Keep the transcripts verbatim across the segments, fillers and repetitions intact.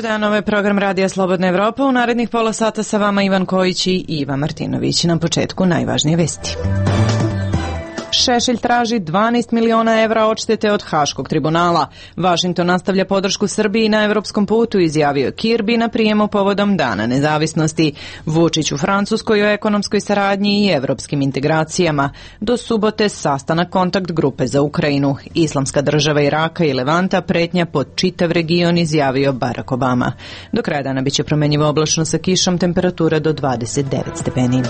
Dobar dan, ovo je program Radija Slobodna Evropa. U narednih pola sata sa vama Ivan Kojić i Iva Martinović. Na početku najvažnije vesti. Šešelj traži dvanaest miliona evra odštete od Haškog tribunala. Vašington nastavlja podršku Srbiji na evropskom putu, izjavio Kirby na prijemu povodom Dana nezavisnosti. Vučić u Francuskoj o ekonomskoj saradnji i evropskim integracijama. Do subote sastanak kontakt grupe za Ukrajinu. Islamska država Iraka i Levanta pretnja pod čitav region, izjavio Barack Obama. Do kraja dana biće promenjivo oblačno sa kišom, temperatura do dvadeset devet stepeni.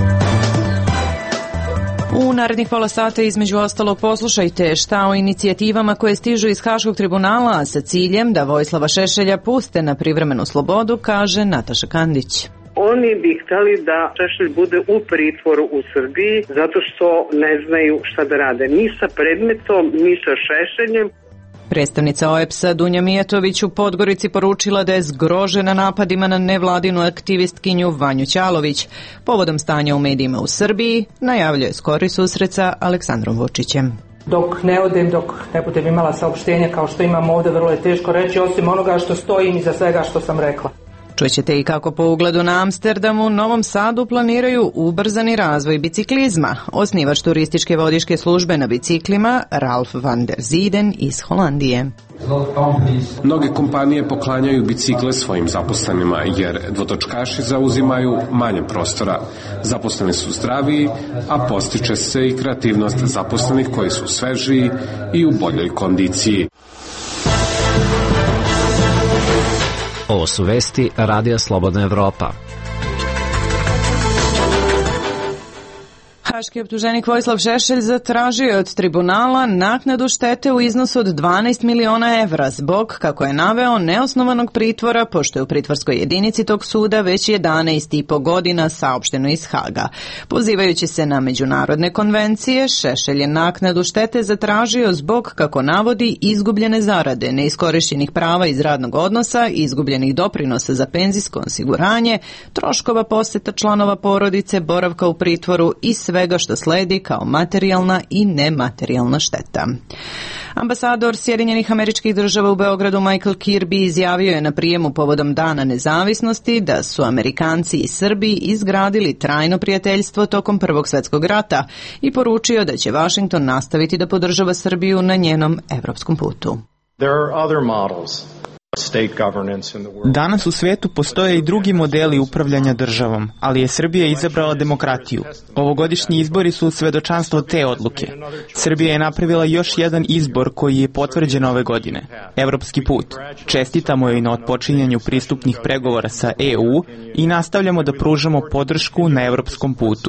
U narednih pola sata između ostalog poslušajte šta o inicijativama koje stižu iz Haškog tribunala sa ciljem da Vojislava Šešelja puste na privremenu slobodu, kaže Nataša Kandić. Oni bi hteli da Šešelj bude u pritvoru u Srbiji zato što ne znaju šta da rade. Ni sa predmetom, ni sa Šešeljem. Predstavnica O E P S-a Dunja Mijatović u Podgorici poručila da je zgrožena napadima na nevladinu aktivistkinju Vanju Ćalović. Povodom stanja u medijima u Srbiji najavljuje skori susret sa Aleksandrom Vučićem. Dok ne odem, dok ne budem imala saopštenja kao što imam ovde, vrlo je teško reći osim onoga što stojim iza svega što sam rekla. Čućete i kako po ugledu na Amsterdamu, Novom Sadu planiraju ubrzani razvoj biciklizma. Osnivač turističke vodičke službe na biciklima, Ralf van der Zieden iz Holandije. Mnoge kompanije poklanjaju bicikle svojim zaposlenima jer dvotočkaši zauzimaju manje prostora. Zaposleni su zdraviji, a postiče se i kreativnost zaposlenih koji su svežiji i u boljoj kondiciji. Ovo su vesti Radija Slobodna Evropa. Haški optuženik Vojislav Šešelj zatražio je od tribunala naknadu štete u iznosu od dvanaest miliona evra zbog, kako je naveo, neosnovanog pritvora, pošto je u pritvorskoj jedinici tog suda već jedanaest i po godina, saopšteno iz Haga. Pozivajući se na međunarodne konvencije, Šešelj je naknadu štete zatražio zbog, kako navodi, izgubljene zarade, neiskorišćenih prava iz radnog odnosa, izgubljenih doprinosa za penzijsko osiguranje, troškova poseta članova porodice, boravka u pritvoru i sve svega što sledi kao materijalna i nematerijalna šteta. Ambasador Sjedinjenih Američkih Država u Beogradu Michael Kirby izjavio je na prijemu povodom Dana nezavisnosti da su Amerikanci i Srbi izgradili trajno prijateljstvo tokom Prvog svjetskog rata i poručio da će Vašington nastaviti da podržava Srbiju na njenom evropskom putu. Danas u svetu postoje i drugi modeli upravljanja državom, ali je Srbija izabrala demokratiju. Ovogodišnji izbori su svedočanstvo te odluke. Srbija je napravila još jedan izbor koji je potvrđen ove godine. Evropski put. Čestitamo joj na otpočinjanju pristupnih pregovora sa E U i nastavljamo da pružamo podršku na evropskom putu.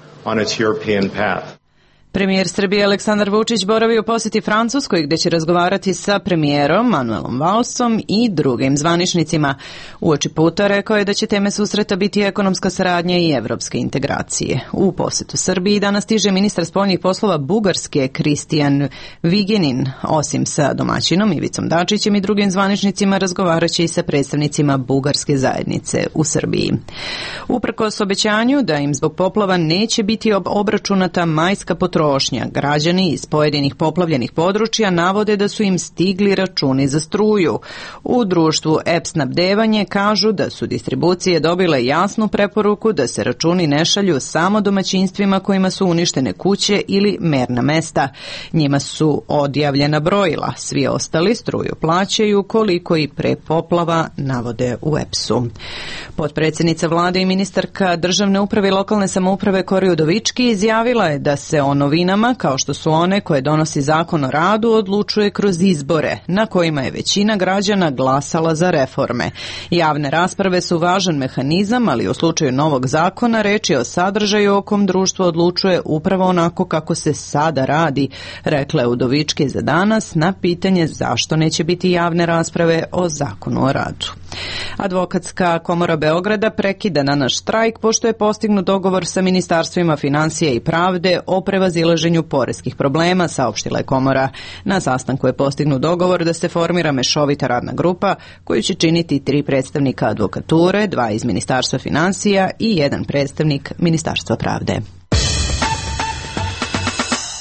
Premijer Srbije Aleksandar Vučić boravi u posjeti Francuskoj gdje će razgovarati sa premijerom Manuelom Valsom i drugim zvaničnicima. Uoči puta rekao je da će teme susreta biti ekonomska saradnja i evropske integracije. U posjetu Srbiji danas stiže ministar spoljnih poslova Bugarske Kristijan Vigenin. Osim sa domaćinom Ivicom Dačićem i drugim zvaničnicima razgovarat će i sa predstavnicima bugarske zajednice u Srbiji. Uprkos obećanju da im zbog poplava neće biti obračunata majska potrošnja, građani iz pojedinih poplavljenih područja navode da su im stigli računi za struju. U društvu E P S snabdevanje kažu da su distribucije dobile jasnu preporuku da se računi ne šalju samo domaćinstvima kojima su uništene kuće ili merna mesta. Njima su odjavljena brojila. Svi ostali struju plaćaju koliko i pre poplava, navode u E P S-u. Potpredsjednica vlade i ministarka državne uprave i lokalne samouprave Kori Udovički izjavila je da se o novinama, kao što su one koje donosi Zakon o radu, odlučuje kroz izbore, na kojima je većina građana glasala za reforme. Javne rasprave su važan mehanizam, ali u slučaju novog zakona reč je o sadržaju o kom društvo odlučuje upravo onako kako se sada radi, rekla je Udovički za danas na pitanje zašto neće biti javne rasprave o Zakonu o radu. Advokatska komora Beograda prekida danas štrajk pošto je postignut dogovor sa ministarstvima financija i pravde o prevazilaženju poreskih problema, saopštila je komora. Na sastanku je postignut dogovor da se formira mešovita radna grupa koju će činiti tri predstavnika advokature, dva iz Ministarstva financija i jedan predstavnik Ministarstva pravde.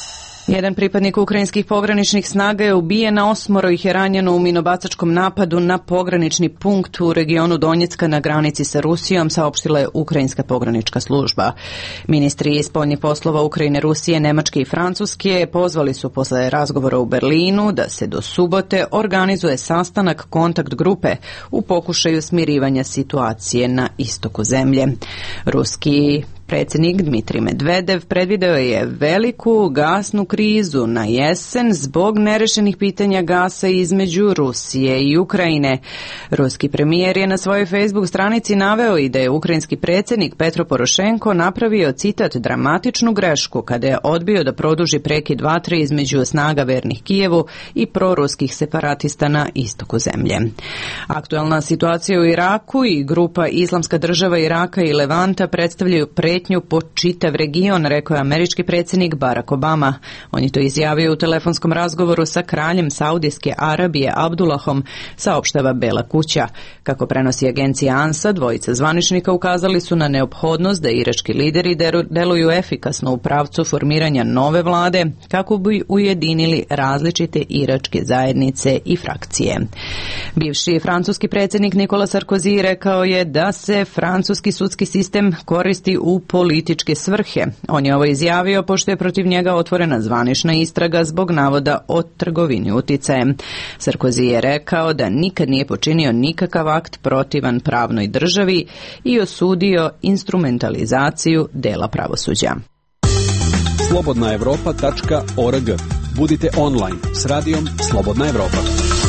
Jedan pripadnik ukrajinskih pograničnih snaga je ubijen, a osmoro ih je ranjeno u minobacačkom napadu na pogranični punkt u regionu Donjecka na granici sa Rusijom, saopštila je ukrajinska pogranička služba. Ministri spoljnih poslova Ukrajine, Rusije, Nemačke i Francuske pozvali su posle razgovora u Berlinu da se do subote organizuje sastanak kontakt grupe u pokušaju smirivanja situacije na istoku zemlje. Ruski predsjednik Dmitrij Medvedev predvideo je veliku gasnu krizu na jesen zbog nerešenih pitanja gasa između Rusije i Ukrajine. Ruski premijer je na svojoj Facebook stranici naveo i da je ukrajinski predsjednik Petro Porošenko napravio, citat, dramatičnu grešku kada je odbio da produži prekid vatre između snaga vernih Kijevu i proruskih separatista na istoku zemlje. Aktualna situacija u Iraku i grupa Islamska država Iraka i Levanta predstavljaju pre po čitav region, rekao je američki predsjednik Barack Obama. On je to izjavio u telefonskom razgovoru sa kraljem Saudijske Arabije Abdullahom, saopštava Bela kuća. Kako prenosi agencija ANSA, dvojica zvaničnika ukazali su na neophodnost da irački lideri deluju efikasno u pravcu formiranja nove vlade kako bi ujedinili različite iračke zajednice i frakcije. Bivši francuski predsjednik Nicolas Sarkozy rekao je da se francuski sudski sistem koristi u političke svrhe. On je ovo izjavio pošto je protiv njega otvorena zvanična istraga zbog navoda o trgovini uticajem. Sarkozy je rekao da nikad nije počinio nikakav akt protivan pravnoj državi i osudio instrumentalizaciju dela pravosuđa. slobodna evropa tačka org. Budite online s radijom Slobodna Evropa.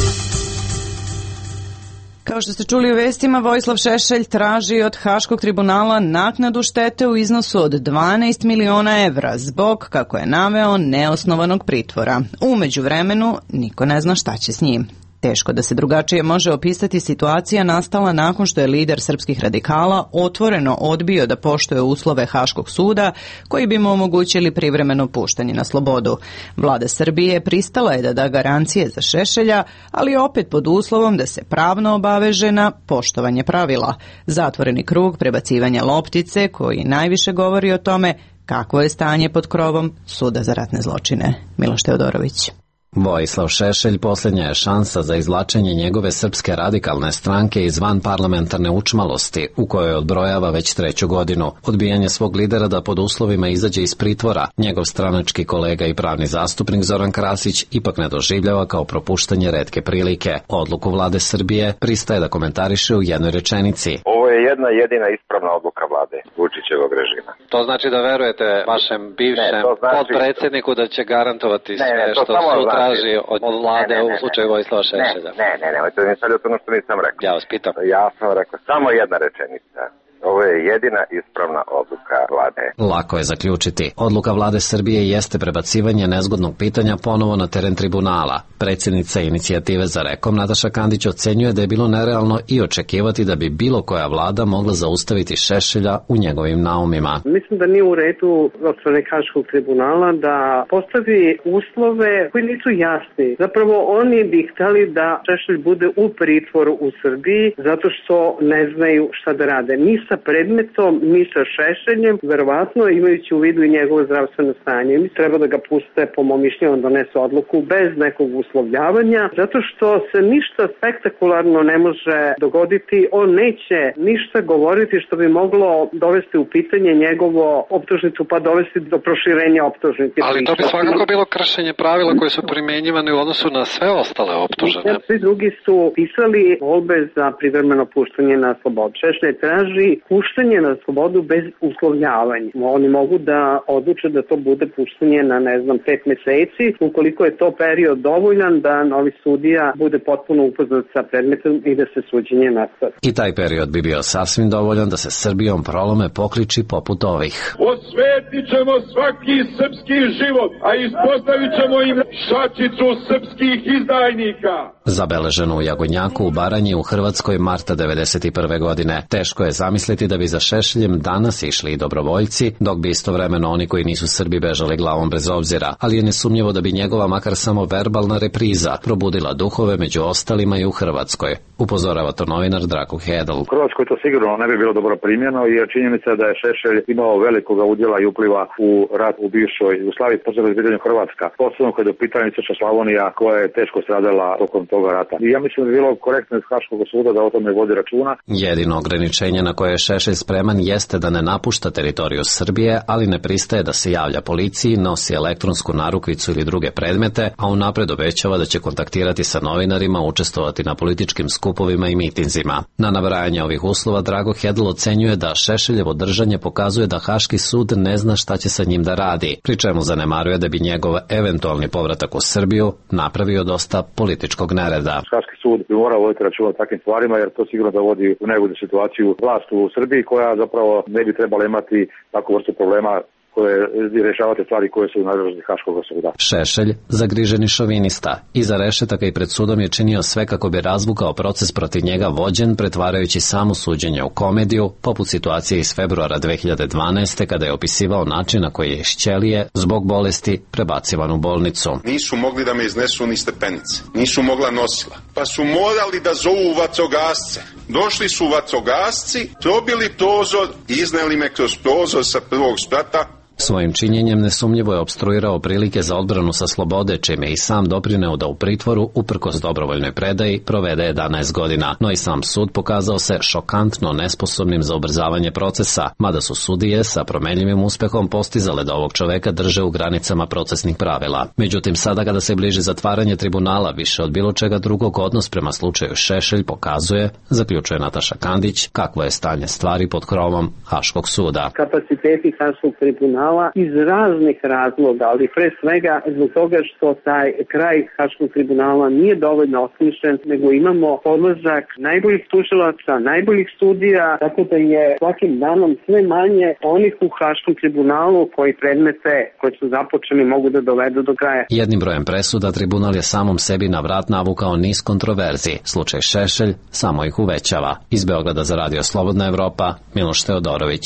Kao što ste čuli u vestima, Vojislav Šešelj traži od Haškog tribunala naknadu štete u iznosu od dvanaest miliona evra zbog, kako je naveo, neosnovanog pritvora. U međuvremenu niko ne zna šta će s njim. Teško da se drugačije može opisati situacija nastala nakon što je lider srpskih radikala otvoreno odbio da poštuje uslove Haškog suda koji bi mu omogućili privremeno puštanje na slobodu. Vlada Srbije pristala je da da garancije za Šešelja, ali opet pod uslovom da se pravno obaveže na poštovanje pravila. Zatvoreni krug prebacivanja loptice koji najviše govori o tome kakvo je stanje pod krovom Suda za ratne zločine. Miloš Teodorović. Vojislav Šešelj posljednja je šansa za izvlačenje njegove Srpske radikalne stranke iz vanparlamentarne učmalosti, u kojoj odbrojava već treću godinu. Odbijanje svog lidera da pod uslovima izađe iz pritvora, njegov stranački kolega i pravni zastupnik Zoran Krasić ipak ne doživljava kao propuštanje retke prilike. Odluku vlade Srbije pristaje da komentariše u jednoj rečenici. Ovo je jedna jedina ispravna odluka vlade Vučićevog režima. To znači da verujete vašem bivšem ne, znači... podpredsjedniku da će garantovati ne, sve ne, što su traži od, od vlade ne, ne, ne, u slučaju Vojislava Šešelja? Ne, ne, ne, ne, ne, ne, ono što nisam rekao. Ja vas pitam. Ja sam rekao samo jedna rečenica. Ovo je jedina ispravna odluka vlade. Lako je zaključiti. Odluka vlade Srbije jeste prebacivanje nezgodnog pitanja ponovo na teren tribunala. Predsjednica inicijative za rekom Nataša Kandić ocenjuje da je bilo nerealno i očekivati da bi bilo koja vlada mogla zaustaviti Šešelja u njegovim naumima. Mislim da nije u redu od strane Haškog tribunala da postavi uslove koji nisu jasni. Zapravo oni bi hteli da Šešelj bude u pritvoru u Srbiji zato što ne znaju šta da rade. Ni sa predmetom, ni sa Šešeljem, verovatno imajući u vidu i njegovo zdravstveno stanje. Mi treba da ga puste, po mom mišljenju, on donese odluku bez nekog uslovljavanja, zato što se ništa spektakularno ne može dogoditi. On neće ništa govoriti što bi moglo dovesti u pitanje njegovo optužnicu, pa dovesti do proširenja optužnice. Ali to bi svakako bilo kršenje pravila koje su primjenjivane u odnosu na sve ostale optužene. Svi drugi su pisali molbe za privremeno puštanje na slobodu. Šešelj traži puštanje na slobodu bez uslovljavanja. Oni mogu da odluče da to bude puštanje na, ne znam, pet meseci, ukoliko je to period dovoljan da novi sudija bude potpuno upoznat sa predmetom i da se suđenje nastavi. I taj period bi bio sasvim dovoljan da se Srbijom prolome pokliči poput ovih. Osvetit ćemo svaki srpski život, a ispostavit ćemo im šačicu srpskih izdajnika. zabeleženo u Jagodnjaku u Baranji u Hrvatskoj marta devedeset prve. godine. Teško je zamisliti da bi za Šešeljem danas išli i dobrovoljci, dok bi istovremeno oni koji nisu Srbi bežali glavom bez obzira, ali je nesumnjivo da bi njegova makar samo verbalna repriza probudila duhove među ostalima i u Hrvatskoj. Upozorava to novinar Drako Hedl. U Hrvatskoj to sigurno ne bi bilo dobro primljeno, jer činjenica da je Šešelj imao velikoga udjela i upliva u rat u bivšoj Jugoslaviji, posebno u pitanju Hrvatska, posebno kada je u pitanju Istočna Slavonija koja je teško stradala tokom toga rata. I ja mislim da je bilo korektno iz Haškog suda da o tome vodi računa. Jedino ograničenje na koje je Šešelj spreman jeste da ne napušta teritoriju Srbije, ali ne pristaje da se javlja policiji, nosi elektronsku narukvicu ili druge predmete, a unapred obećava da će kontaktirati sa novinarima, učestvovati na političkim skupovima i mitinzima. Na nabrajanje ovih uslova Drago Hedl ocenjuje da Šešeljevo držanje pokazuje da Haški sud ne zna šta će sa njim da radi, pri čemu zanemaruje da bi njegov eventualni povratak u Srbiju napravio dosta političkog nereda. Haški sud bi morao voditi računa o takvim stvarima, jer to sigurno da vodi u najbolju situaciju vlast u Srbiji, koja zapravo ne bi trebala imati takvu vrstu problema koje rješavate stvari koje su u nadležnosti Haškog suda. Šešelj, zagriženi šovinista, iza rešetaka i pred sudom je činio sve kako bi razvukao proces protiv njega vođen, pretvarajući samo suđenje u komediju, poput situacije iz februara dve hiljade dvanaeste. kada je opisivao način na koji je iz ćelije, zbog bolesti, prebacivan u bolnicu. Nisu mogli da me iznesu ni stepenice, nisu mogla nosila, pa su morali da zovu vatrogasce. Došli su vatrogasci, probili prozor i izneli me kroz prozor sa prvog sprata. Svojim činjenjem nesumnjivo je opstruirao prilike za odbranu sa slobode, čime je i sam doprineo da u pritvoru, uprkos dobrovoljnoj predaji, provede jedanaest godina, no i sam sud pokazao se šokantno nesposobnim za ubrzavanje procesa, mada su sudije sa promenljivim uspehom postizale da ovog čoveka drže u granicama procesnih pravila. Međutim, sada kada se bliži zatvaranje tribunala, više od bilo čega drugog odnos prema slučaju Šešelj pokazuje, zaključuje Nataša Kandić, kakvo je stanje stvari pod krovom Haškog suda. Kapaciteti Haškog tribunala iz raznih razloga, ali pre svega zbog toga što taj kraj Haškog tribunala nije dovoljno osmišljen, nego imamo podložak najboljih tužilaca, najboljih studija, tako da je svakim danom sve manje onih u Haškom tribunalu koji predmete koji su započeli mogu da dovedu do kraja. Jednim brojem presuda tribunal je samom sebi na vrat navukao niz kontroverzi. Slučaj Šešelj samo ih uvećava. Iz Beograda za Radio Slobodna Evropa, Miloš Teodorović.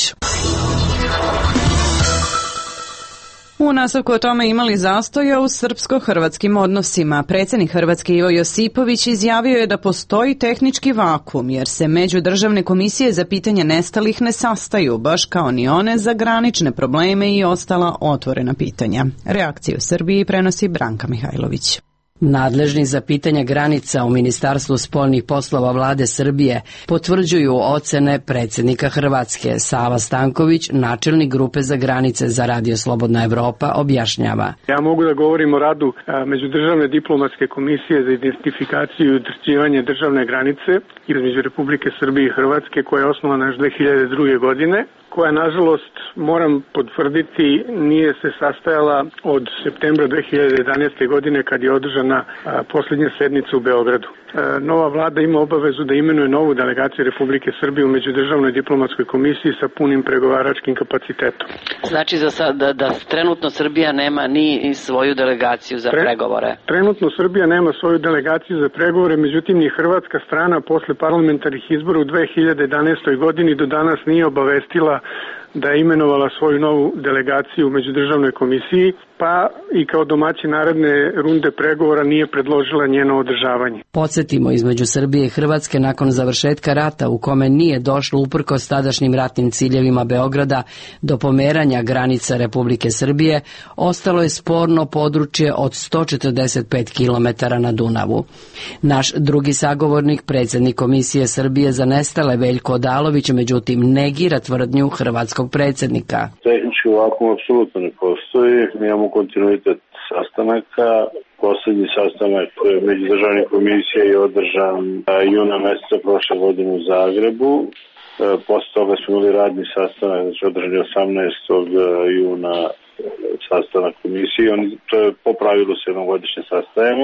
U nastavku o tome imali zastoja u srpsko-hrvatskim odnosima. Predsjednik Hrvatske Ivo Josipović izjavio je da postoji tehnički vakum, jer se međudržavne komisije za pitanje nestalih ne sastaju, baš kao ni one za granične probleme i ostala otvorena pitanja. Reakciju u Srbiji prenosi Branka Mihajlović. Nadležni za pitanja granica u Ministarstvu spoljnih poslova vlade Srbije potvrđuju ocene predsjednika Hrvatske. Sava Stanković, načelnik grupe za granice za Radio Slobodna Evropa, objašnjava. Ja mogu da govorim o radu Međudržavne diplomatske komisije za identifikaciju i utvrđivanje državne granice između Republike Srbije i Hrvatske, koja je osnovana još dve hiljade druge. godine, koja nažalost, moram potvrditi, nije se sastajala od septembra dve hiljade jedanaeste. godine kad je održana a, posljednja sednica u Beogradu. E, nova vlada ima obavezu da imenuje novu delegaciju Republike Srbije u Međudržavnoj diplomatskoj komisiji sa punim pregovaračkim kapacitetom. Znači za sad, da, da trenutno Srbija nema ni svoju delegaciju za Tre, pregovore? Trenutno Srbija nema svoju delegaciju za pregovore, međutim ni hrvatska strana posle parlamentarnih izbora u dve hiljade jedanaestoj. godini do danas nije obavestila da je imenovala svoju novu delegaciju u Međudržavnoj komisiji, pa i kao domaći naredne runde pregovora nije predložila njeno održavanje. Podsjetimo, između Srbije i Hrvatske nakon završetka rata, u kome nije došlo uprkos tadašnjim ratnim ciljevima Beograda do pomeranja granica Republike Srbije, ostalo je sporno područje od sto četrdeset pet kilometara na Dunavu. Naš drugi sagovornik, predsjednik Komisije Srbije za nestale Veljko Odalović, međutim negira tvrdnju hrvatskog predsjednika. Tehnički vakum apsolutno ne postoji, mi imamo kontinuitet sastanaka. Poslednji sastanak međudržavne komisije je održan juna meseca prošle godine u Zagrebu. Posle toga smo imali radni sastanak, znači održan je osamnaestog juna sastanak komisije. Oni, to je po pravilu se jednogodišnje sastajemo.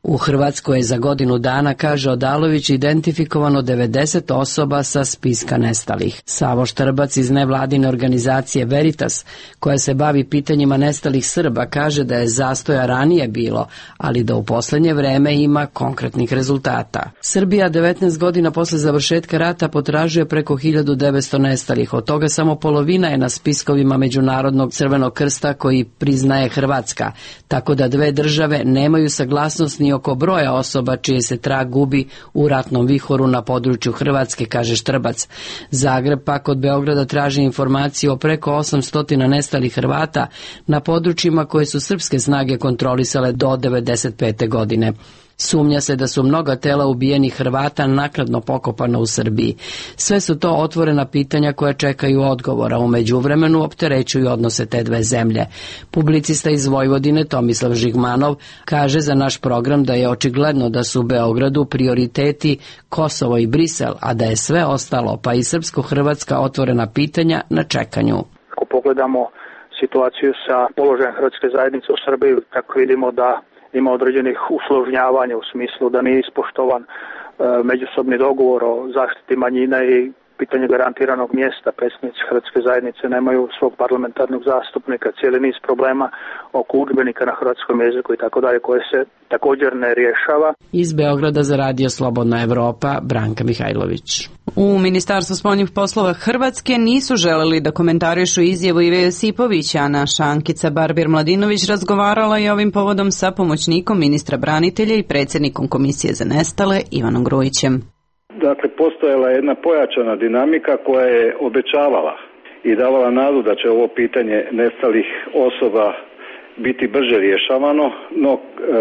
U Hrvatskoj je za godinu dana, kaže Odalović, identifikovano devedeset osoba sa spiska nestalih. Savo Štrbac iz nevladine organizacije Veritas, koja se bavi pitanjima nestalih Srba, kaže da je zastoja ranije bilo, ali da u poslednje vreme ima konkretnih rezultata. Srbija devetnaest godina posle završetka rata potražuje preko hiljadu devetsto nestalih, od toga samo polovina je na spiskovima Međunarodnog Crvenog krsta koji priznaje Hrvatska, tako da dve države nemaju saglasnost ni oko broja osoba čije se trag gubi u ratnom vihoru na području Hrvatske, kaže Štrbac. Zagreb pak od Beograda traži informaciju o preko osamsto nestalih Hrvata na područjima koje su srpske snage kontrolisale do devedeset pete godine. Sumnja se da su mnoga tela ubijenih Hrvata naknadno pokopana u Srbiji. Sve su to otvorena pitanja koja čekaju odgovora, u međuvremenu opterećuju odnose te dve zemlje. Publicista iz Vojvodine Tomislav Žigmanov kaže za naš program da je očigledno da su u Beogradu prioriteti Kosovo i Brisel, a da je sve ostalo, pa i srpsko-hrvatska otvorena pitanja, na čekanju. Ako pogledamo situaciju sa položajem hrvatske zajednice u Srbiji, tako vidimo da ima određenih usložnjavanja u smislu da nije ispoštovan e, međusobni dogovor o zaštiti manjina i pitanje garantiranog mjesta. Predstavnici hrvatske zajednice nemaju svog parlamentarnog zastupnika, cijeli niz problema oko udžbenika na hrvatskom jeziku i tako dalje, koje se također ne rješava. Iz Beograda za Radio Slobodna Evropa, Branka Mihajlović. U Ministarstvu spoljnih poslova Hrvatske nisu želeli da komentarišu izjavu Ive Josipovića, a naša Ankica Barbir-Mladinović razgovarala je ovim povodom sa pomoćnikom ministra branitelja i predsjednikom Komisije za nestale Ivanom Grujićem. Dakle, postojala je jedna pojačana dinamika koja je obećavala i davala nadu da će ovo pitanje nestalih osoba biti brže rješavano, no e,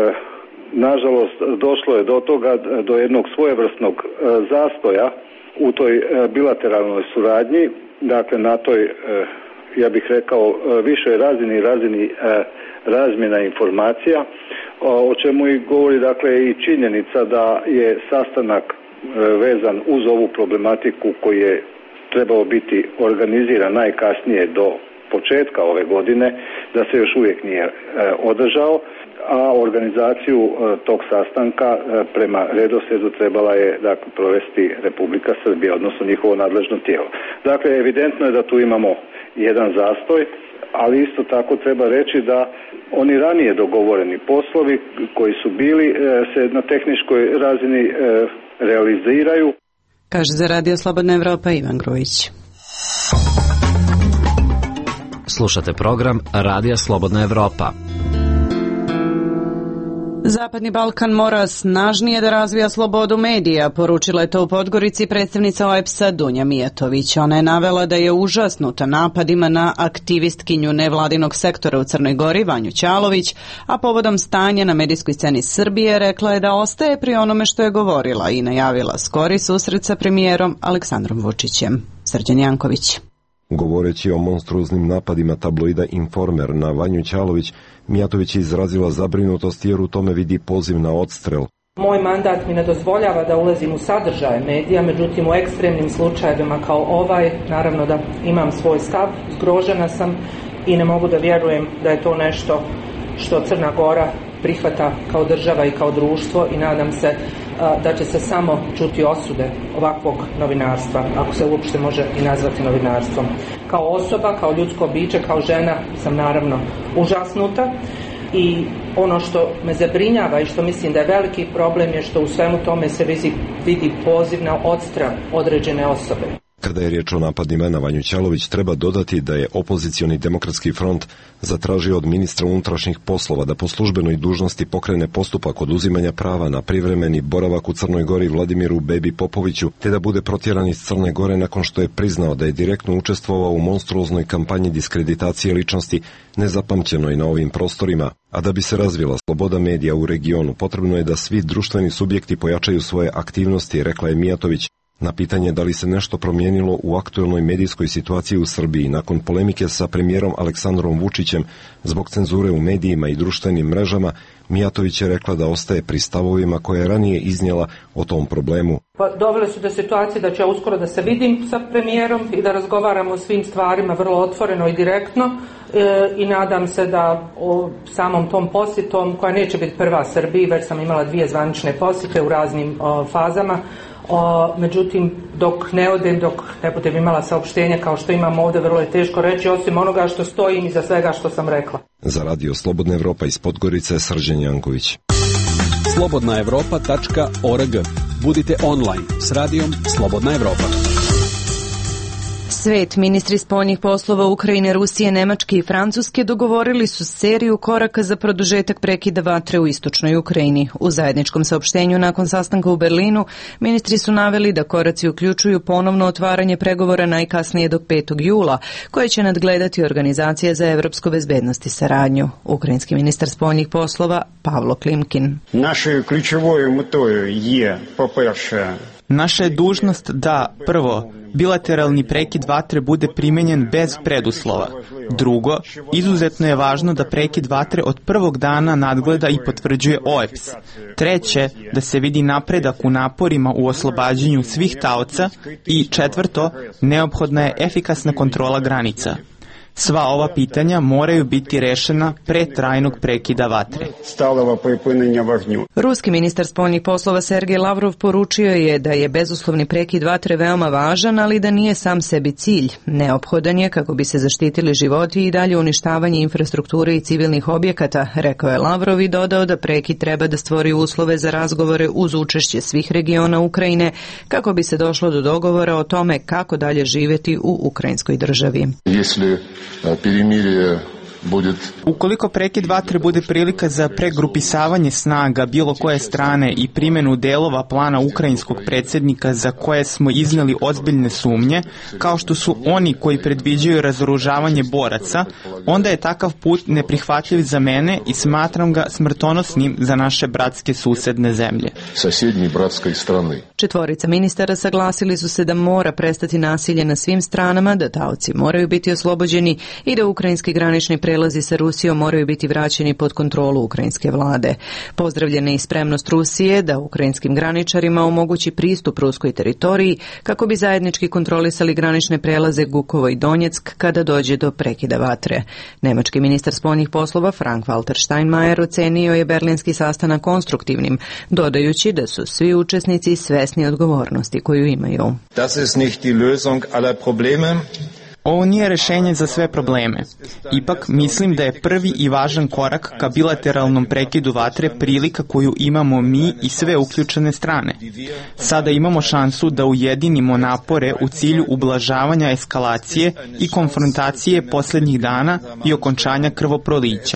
nažalost došlo je do toga, do jednog svojevrsnog e, zastoja u toj e, bilateralnoj suradnji, dakle na toj, e, ja bih rekao, e, višoj razini, razini e, razmjena informacija, o čemu i govori dakle i činjenica da je sastanak vezan uz ovu problematiku koji je trebao biti organiziran najkasnije do početka ove godine, da se još uvijek nije e, održao, a organizaciju e, tog sastanka e, prema redoslijedu trebala je dakle provesti Republika Srbija, odnosno njihovo nadležno tijelo. Dakle, evidentno je da tu imamo jedan zastoj, ali isto tako treba reći da oni ranije dogovoreni poslovi koji su bili e, se na tehničkoj razini e, realiziraju. Kaže za Radio Slobodna Evropa Ivan Grujić. Slušate program Radija Slobodna Evropa. Zapadni Balkan mora snažnije da razvija slobodu medija, poručila je to u Podgorici predstavnica O E P S-a Dunja Mijatović. Ona je navela da je užasnuta napadima na aktivistkinju nevladinog sektora u Crnoj Gori Vanju Ćalović, a povodom stanja na medijskoj sceni Srbije rekla je da ostaje pri onome što je govorila i najavila skori susret sa premijerom Aleksandrom Vučićem. Srđan Janković. Govoreći o monstruoznim napadima tabloida Informer na Vanju Ćalović, Mijatović je izrazila zabrinutost jer u tome vidi poziv na odstrel. Moj mandat mi ne dozvoljava da ulazim u sadržaje medija, međutim u ekstremnim slučajevima kao ovaj, naravno da imam svoj stav, zgrožena sam i ne mogu da vjerujem da je to nešto što Crna Gora prihvata kao država i kao društvo i nadam se da će se samo čuti osude ovakvog novinarstva, ako se uopšte može i nazvati novinarstvom. Kao osoba, kao ljudsko biće, kao žena sam naravno užasnuta i ono što me zabrinjava i što mislim da je veliki problem je što u svemu tome se vidi, vidi poziv na odstrel određene osobe. Kada je riječ o napadima na Vanju Ćalović, treba dodati da je opozicioni demokratski front zatražio od ministra unutrašnjih poslova da po službenoj dužnosti pokrene postupak oduzimanja prava na privremeni boravak u Crnoj Gori Vladimiru Bebi Popoviću, te da bude protjeran iz Crne Gore nakon što je priznao da je direktno učestvovao u monstruoznoj kampanji diskreditacije ličnosti nezapamćenoj na ovim prostorima. A da bi se razvila sloboda medija u regionu, potrebno je da svi društveni subjekti pojačaju svoje aktivnosti, rekla je Mijatović. Na pitanje da li se nešto promijenilo u aktuelnoj medijskoj situaciji u Srbiji nakon polemike sa premijerom Aleksandrom Vučićem zbog cenzure u medijima i društvenim mrežama, Mijatović je rekla da ostaje pri stavovima koje je ranije iznijela o tom problemu. Pa dovele su do situacije da ću ja uskoro da se vidim sa premijerom i da razgovaramo o svim stvarima vrlo otvoreno i direktno e, i nadam se da o samom tom posjetom, koja neće biti prva Srbiji, već sam imala dvije zvanične posjete u raznim o, fazama, o, međutim dok ne odem, dok ne budem imala saopštenja kao što imam ovdje, vrlo je teško reći osim onoga što stojim iza svega što sam rekla. Za Radio Slobodna Evropa iz Podgorice, Srđan Janković. slobodna evropa tačka org. Budite online s radijom Slobodna Evropa. Svet, ministri spoljnih poslova Ukrajine, Rusije, Nemačke i Francuske dogovorili su seriju koraka za produžetak prekida vatre u istočnoj Ukrajini. U zajedničkom saopštenju nakon sastanka u Berlinu, ministri su naveli da koraci uključuju ponovno otvaranje pregovora najkasnije do petog jula, koje će nadgledati Organizacija za evropsku bezbednost i saradnju. Ukrajinski ministar spoljnih poslova Pavlo Klimkin. Našою ключовою метою є, по-перше, Naša je dužnost da, prvo, bilateralni prekid vatre bude primenjen bez preduslova. Drugo, izuzetno je važno da prekid vatre od prvog dana nadgleda i potvrđuje O E P S. Treće, da se vidi napredak u naporima u oslobađanju svih taoca. I četvrto, neophodna je efikasna kontrola granica. Sva ova pitanja moraju biti rešena pre trajnog prekida vatre. Ruski ministar spoljnih poslova Sergej Lavrov poručio je da je bezuslovni prekid vatre veoma važan, ali da nije sam sebi cilj. Neophodan je kako bi se zaštitili životi i dalje uništavanje infrastrukture i civilnih objekata, rekao je Lavrov i dodao da prekid treba da stvori uslove za razgovore uz učešće svih regiona Ukrajine kako bi se došlo do dogovora o tome kako dalje živjeti u ukrajinskoj državi. Ukoliko prekid vatre bude prilika za pregrupisavanje snaga bilo koje strane i primjenu delova plana ukrajinskog predsjednika za koje smo izneli ozbiljne sumnje, kao što su oni koji predviđaju razoružavanje boraca, onda je takav put neprihvatljiv za mene i smatram ga smrtonosnim za naše bratske susedne zemlje. Četvorica ministara saglasili su se da mora prestati nasilje na svim stranama, da taoci moraju biti oslobođeni i da ukrajinski granični prelazi sa Rusijom moraju biti vraćeni pod kontrolu ukrajinske vlade. Pozdravljena je i spremnost Rusije da ukrajinskim graničarima omogući pristup ruskoj teritoriji kako bi zajednički kontrolisali granične prelaze Gukovo i Donjeck kada dođe do prekida vatre. Nemački ministar spoljnih poslova Frank-Walter Steinmeier ocenio je berlinski sastanak konstruktivnim, dodajući da su svi učesnici svesni odgovornosti koju imaju. Das ist nicht die Lösung aller Probleme. Ovo nije rešenje za sve probleme. Ipak mislim da je prvi i važan korak ka bilateralnom prekidu vatre prilika koju imamo mi i sve uključene strane. Sada imamo šansu da ujedinimo napore u cilju ublažavanja eskalacije i konfrontacije posljednjih dana i okončanja krvoprolića.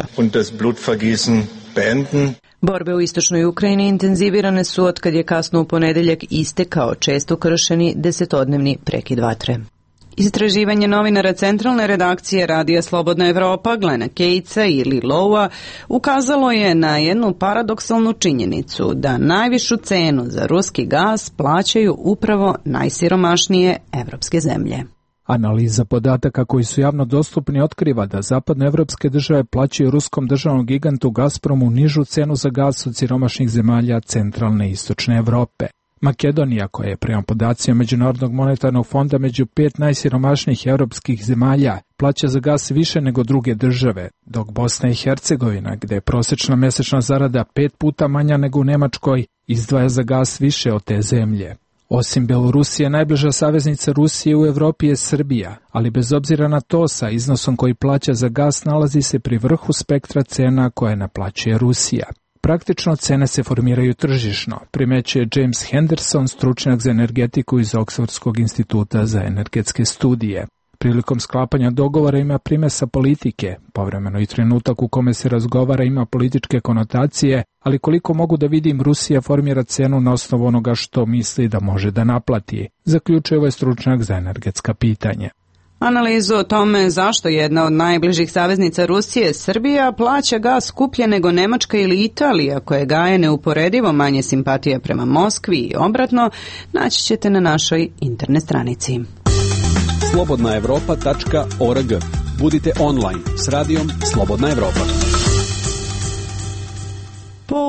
Borbe u istočnoj Ukrajini intenzivirane su od kad je kasno u ponedeljak istekao često kršeni desetodnevni prekid vatre. Istraživanje novinara centralne redakcije Radija Slobodna Evropa, Glena Kejca i Lee Lowa, ukazalo je na jednu paradoksalnu činjenicu da najvišu cenu za ruski gas plaćaju upravo najsiromašnije evropske zemlje. Analiza podataka koji su javno dostupni otkriva da zapadnoevropske države plaćaju ruskom državnom gigantu Gazpromu nižu cenu za gas od siromašnih zemalja centralne i istočne Evrope. Makedonija, koja je prema podacima Međunarodnog monetarnog fonda među pet najsiromašnijih europskih zemalja, plaća za gas više nego druge države, dok Bosna i Hercegovina, gde je prosječna mesečna zarada pet puta manja nego u Nemačkoj, izdvaja za gas više od te zemlje. Osim Belorusije, najbliža saveznica Rusije u Evropi je Srbija, ali bez obzira na to, sa iznosom koji plaća za gas nalazi se pri vrhu spektra cena koje naplaćuje Rusija. Praktično cene se formiraju tržišno, primećuje James Henderson, stručnjak za energetiku iz Oksfordskog instituta za energetske studije. Prilikom sklapanja dogovora ima primesa politike, povremeno i trenutak u kome se razgovara ima političke konotacije, ali koliko mogu da vidim, Rusija formira cenu na osnovu onoga što misli da može da naplati, zaključuje ovaj stručnjak za energetska pitanja. Analizu o tome zašto jedna od najbližih saveznica Rusije, Srbija, plaća gas skuplje nego Nemačka ili Italija, koje gaje neuporedivo manje simpatija prema Moskvi i obratno, naći ćete na našoj internet stranici. slobodna evropa tačka org. Budite online s radijom Slobodna Evropa.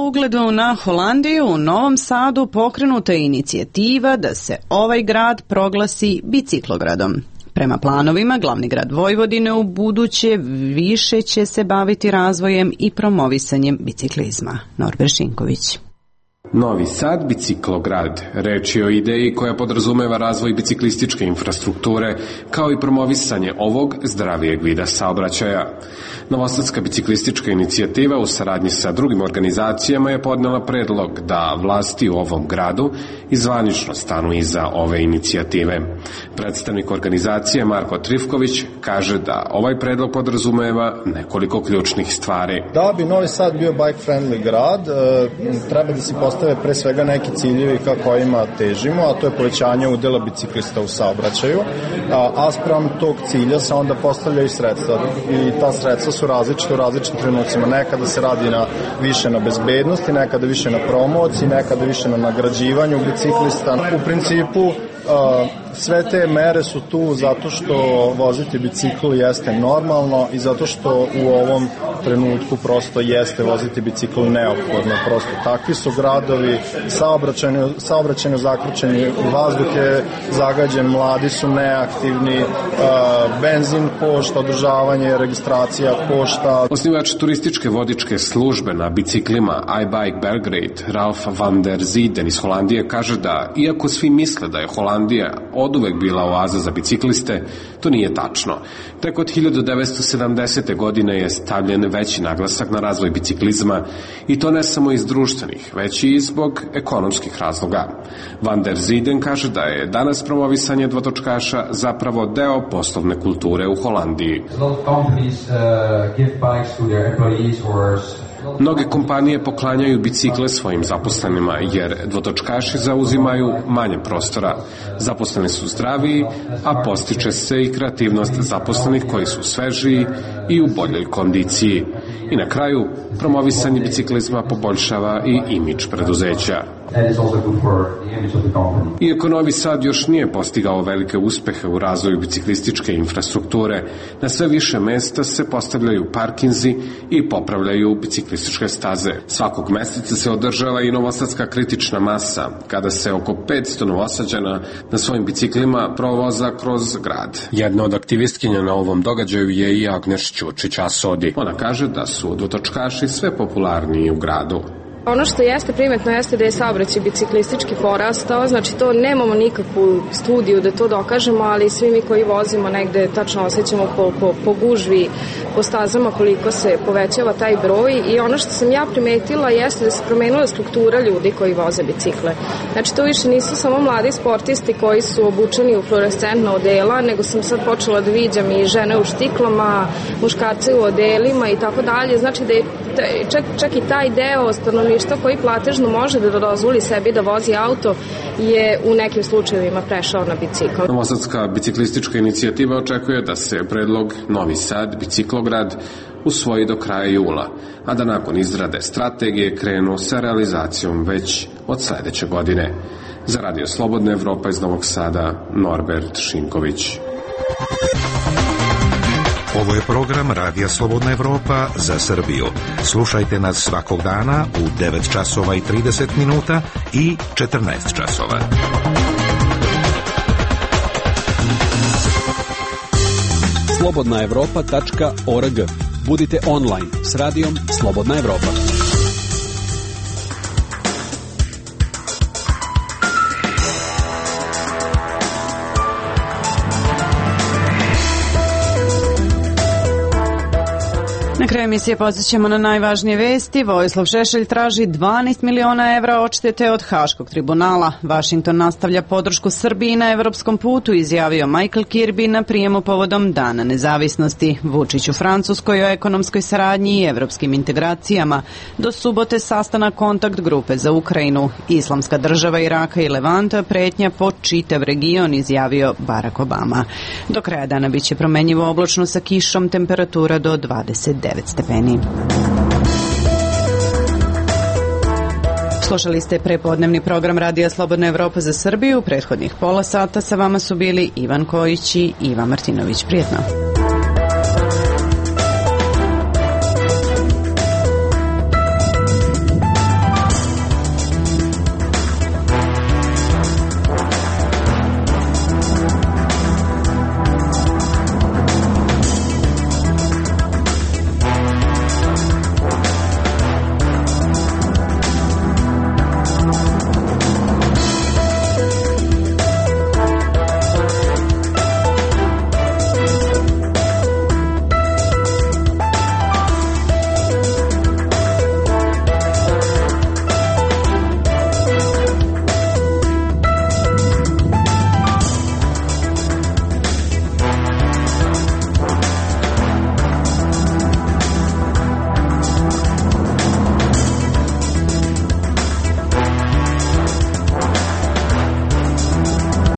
po ugledu na Holandiju, u Novom Sadu pokrenuta je inicijativa da se ovaj grad proglasi biciklogradom. Prema planovima, glavni grad Vojvodine u buduće više će se baviti razvojem i promovisanjem biciklizma. Norbert Šinković. Novi Sad biciklograd, reč je o ideji koja podrazumeva razvoj biciklističke infrastrukture, kao i promovisanje ovog zdravijeg vida saobraćaja. Novosadska biciklistička inicijativa u saradnji sa drugim organizacijama je podnela predlog da vlasti u ovom gradu izvanično stanu iza ove inicijative. Predstavnik organizacije Marko Trifković kaže da ovaj predlog podrazumeva nekoliko ključnih stvari. Da bi Novi Sad bio bike-friendly grad, treba da se postave pre svega neki ciljevi ka kojima težimo, a to je povećanje udela biciklista u saobraćaju, a spram tog cilja se onda postavljaju sredstva i ta sredstva su različite u različitim trenucima. Nekada se radi na, više na bezbednosti, nekada više na promociji, nekada više na nagrađivanju biciklista. U principu sve te mere su tu zato što voziti bicikl jeste normalno i zato što u ovom trenutku prosto jeste voziti bicikl neophodno. Prosto takvi su gradovi, saobraćajno, saobraćajno zakrčeni, vazduh je zagađen, mladi su neaktivni, benzin košta, održavanje, registracija košta. Osnivač turističke vodičke službe na biciklima iBike Belgrade, Ralf van der Zieden iz Holandije, kaže da iako svi misle da je Holandija oduvek bila oaza za bicikliste, to nije tačno. Tek od hiljadu devetsto sedamdesete. godine je stavljen veći naglasak na razvoj biciklizma i to ne samo iz društvenih, već i zbog ekonomskih razloga. Van der Zieden kaže da je danas promovisanje dvotočkaša zapravo deo poslovne kulture u Holandiji. Mnoge kompanije poklanjaju bicikle svojim zaposlenima jer dvotočkaši zauzimaju manje prostora. Zaposleni su zdraviji, a postiče se i kreativnost zaposlenih koji su svežiji i u boljoj kondiciji. I na kraju, promovisanje biciklizma poboljšava i imidž preduzeća. Iako Novi Sad još nije postigao velike uspehe u razvoju biciklističke infrastrukture, na sve više mesta se postavljaju parkinzi i popravljaju biciklističke staze. Svakog meseca se održava i novosadska kritična masa, kada se oko petsto Novosađana na svojim biciklima provoza kroz grad. Jedna od aktivistkinja na ovom događaju je i Agneš Ćučić Asodi. Ona kaže da su dvotočkaši sve popularniji u gradu. Ono što jeste primetno jeste da je saobraćaj biciklistički porastao, znači to nemamo nikakvu studiju da to dokažemo, ali svi mi koji vozimo negde tačno osjećamo po, po, po gužvi, po stazama koliko se povećava taj broj i ono što sam ja primetila jeste da se promenila struktura ljudi koji voze bicikle. Znači to više nisu samo mladi sportisti koji su obučeni u fluorescentna odela, nego sam sad počela da viđam i žene u štiklama, muškarce u odelima i tako dalje, znači da je čak, čak i taj deo stanovništva koji platežno može da dozvoli sebi da vozi auto je u nekim slučajevima prešao na bicikl. Novosadska biciklistička inicijativa očekuje da se predlog Novi Sad biciklograd usvoji do kraja jula, a da nakon izrade strategije krenu sa realizacijom već od sledeće godine. Za Radio Slobodna Evropa iz Novog Sada, Norbert Šinković. Ovo je program Radija Slobodna Evropa za Srbiju. Slušajte nas svakog dana u devet časova i trideset minuta i četrnaest časova. slobodna evropa tačka org. Budite online s radijom Slobodna Evropa. Na kraju emisije podsjećamo na najvažnije vesti. Vojislav Šešelj traži dvanaest miliona evra odštete od Haškog tribunala. Washington nastavlja podršku Srbiji na evropskom putu, izjavio Michael Kirby na prijemu povodom Dana nezavisnosti. Vučić u Francuskoj o ekonomskoj saradnji i evropskim integracijama. Do subote sastanak kontakt grupe za Ukrajinu. Islamska država Iraka i Levanta pretnja po čitav region, izjavio Barack Obama. Do kraja dana biće promenjivo oblačno sa kišom, temperatura do dvadeset devet stepeni. Slušali ste prepodnevni program Radija Slobodna Evropa za Srbiju. Prethodnih pola sata sa vama su bili Ivan Kojić i Iva Martinović. Prijetno.